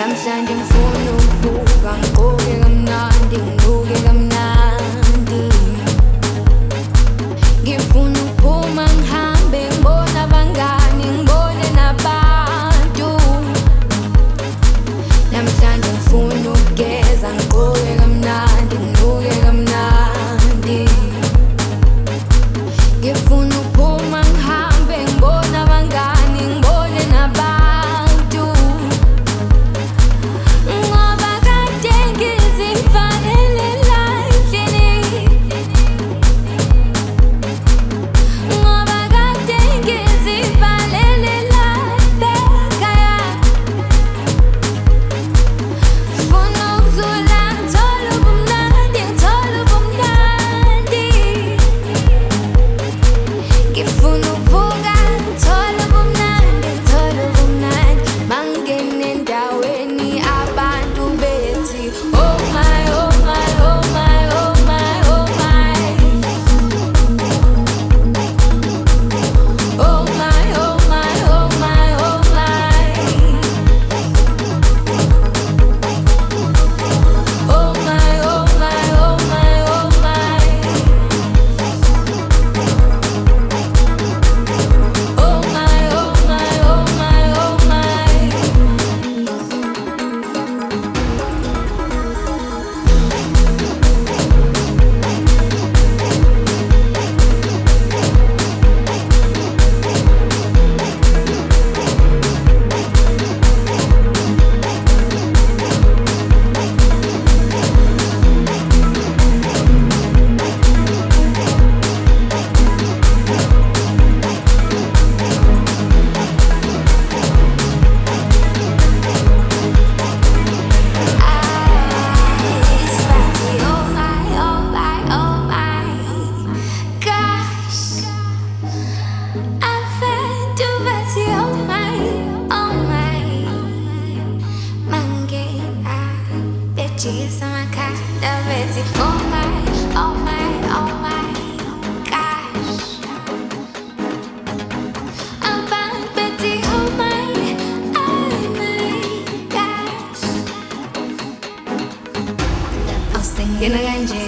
namhlanje ngifuna ukuvuka ngigqoke kamnandi nginuke kamnandi ngifuna ukuphuma ngihambe ngibone abangani ngibone nabantu namhlanje ngifuna ukugeza ngigqoke kamnandi nginuke kamnandi ngifuna ukuphuma ngihambe ngibone abangani ngibone nabantu ngoba kade ngizivalele endlini ngoba kade ngizivalele ekhaya funa ukuzula ngithola ubumnandi ngithola ubumnandi ngifuna ukuvuka ngithola ubumnandi ngithola ubumnandi mangene endaweni abantu bethi oh my oh my oh my oh my oh my oh my oh my oh my oh my oh my oh my oh my oh my oh my oh my oh my oh She's my kind of Betty. Oh my, oh my, oh my gosh. I'm fine, Betty. Oh my gosh. I'm singing again,